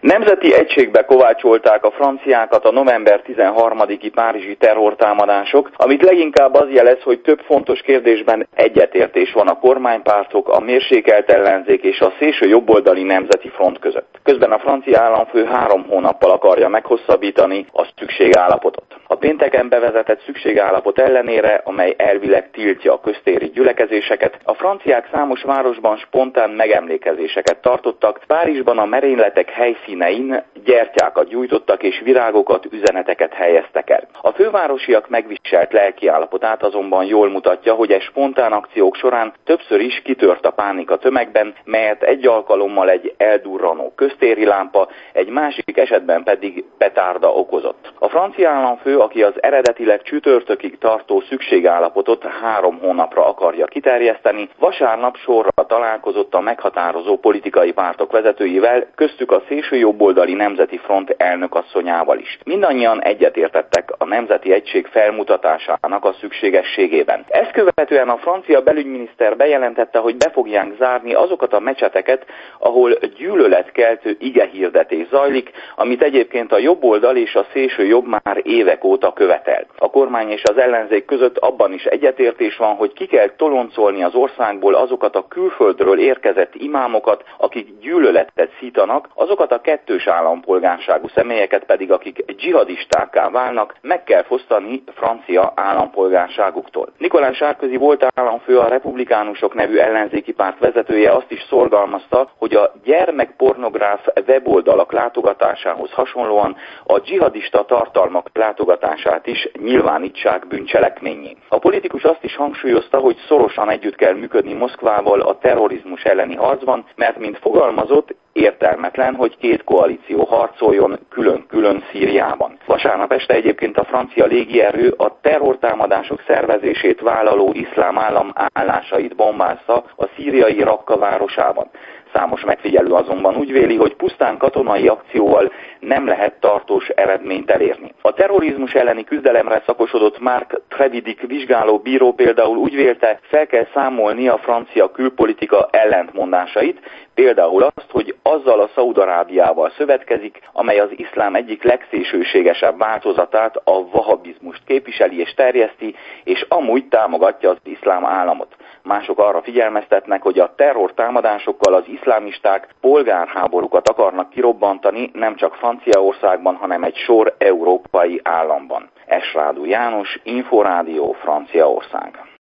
Nemzeti egységbe kovácsolták a franciákat a november 13-i párizsi terrortámadások, amit leginkább az jelez, hogy több fontos kérdésben egyetértés van a kormánypártok, a mérsékelt ellenzék és a szélső jobboldali nemzeti front között. Közben a francia államfő 3 hónappal akarja meghosszabbítani a szükségállapotot. A pénteken bevezetett szükségállapot ellenére, amely elvileg tiltja a köztéri gyülekezéseket, a franciák számos városban spontán megemlékezéseket tartottak, Párizsban a merényletek helyszínein gyertyákat gyújtottak és virágokat, üzeneteket helyeztek el. A fővárosiak megviselt lelkiállapotát azonban jól mutatja, hogy egy spontán akciók során többször is kitört a pánik a tömegben, melyet egy alkalommal egy eldurranó köztéri lámpa, egy másik esetben pedig petárda okozott. A francia államfő, aki az eredetileg csütörtökig tartó szükségállapotot 3 hónapra akarja kiterjeszteni, vasárnap sorra találkozott a meghatározó politikai pártok vezetőivel, köztük a szélsőjobboldali Nemzeti Front elnökasszonyával is. Mindannyian egyetértettek a nemzeti egység felmutatásának a szükségességében. Ezt követően a francia belügyminiszter bejelentette, hogy be fogják zárni azokat a mecseteket, ahol gyűlöletkeltő igehirdetés zajlik, amit egyébként a jobboldal és a szélső jobb már évek óta követel. A kormány és az ellenzék között abban is egyetértés van, hogy ki kell toloncolni az országból azokat a külföldről érkezett imámokat, akik gyűlöletet szítanak, azokat a kettős állampolgárságú személyeket pedig, akik dzsihadistákká válnak, meg kell fosztani francia állampolgárságuktól. Nicolas Sarkozy volt államfő, a Republikánusok nevű ellenzéki párt vezetője azt is szorgalmazta, hogy a gyermekpornográf weboldalak látogatásához hasonlóan a dzsihadista tartalmak látogatását is nyilvánítsák bűncselekménnyé. A politikus azt is hangsúlyozta, hogy szorosan együtt kell működni Moszkvával a terrorizmus elleni harcban, mert mint fogalmazott, értelmetlen, hogy 2 koalíció harcoljon külön-külön Szíriában. Vasárnap este egyébként a francia légierő a terrortámadások szervezését vállaló iszlám állam állásait bombázta a szíriai Rakka városában. Számos megfigyelő azonban úgy véli, hogy pusztán katonai akcióval nem lehet tartós eredményt elérni. A terrorizmus elleni küzdelemre szakosodott Marc Trévidic vizsgáló bíró például úgy vélte, fel kell számolni a francia külpolitika ellentmondásait, például azt, hogy azzal a Szaúd-Arábiával szövetkezik, amely az iszlám egyik legszélsőségesebb változatát, a vahabizmust képviseli és terjeszti, és amúgy támogatja az iszlám államot. Mások arra figyelmeztetnek, hogy a terrortámadásokkal az iszlámisták polgárháborúkat akarnak kirobbantani nem csak Franciaországban, hanem egy sor európai államban. Esrádú János, Inforádió, Franciaország.